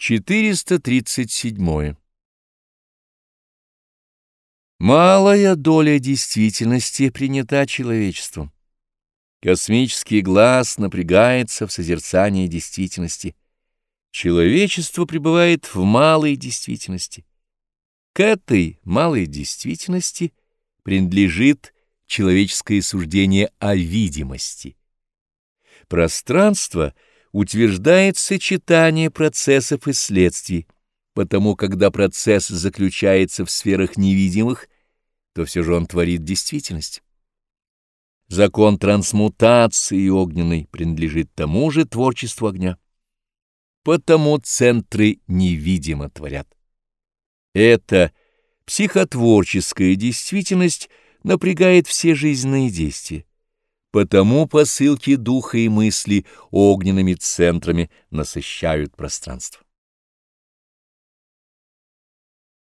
437. Малая доля действительности принята человечеством. Космический глаз напрягается в созерцании действительности. Человечество пребывает в малой действительности. К этой малой действительности принадлежит человеческое суждение о видимости. Пространство утверждает сочетание процессов и следствий, потому когда процесс заключается в сферах невидимых, то все же он творит действительность. Закон трансмутации огненной принадлежит тому же творчеству огня. Потому центры невидимо творят. Эта психотворческая действительность напрягает все жизненные действия. Потому посылки духа и мысли огненными центрами насыщают пространство.